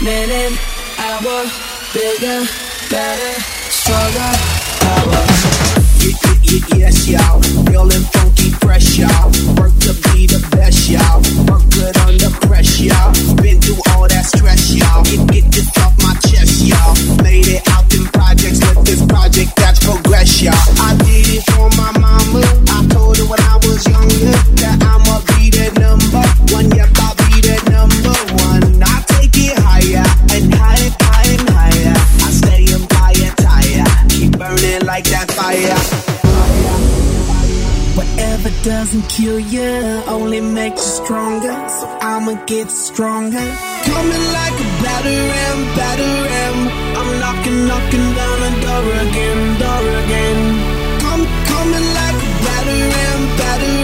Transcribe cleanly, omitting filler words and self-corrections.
minute, hour, bigger, better, stronger, power. Yes, y'all. Feeling funky, fresh, y'all. Work to be the best, y'all. Work good under pressure, y'all. Been through all that stress, y'all. Get this off my chest, y'all. Made it out in projects with this project that's progress, y'all. I did it for my mama. I told her when I was younger that I'ma be the number one. Yep, I'll be the number one. I take it higher and higher, higher and higher. I stay empire tire. Keep burning like that fire. Whatever doesn't kill you only makes you stronger. So I'ma get stronger. Coming like a battering. I'm knocking down the door again. Coming like a battering.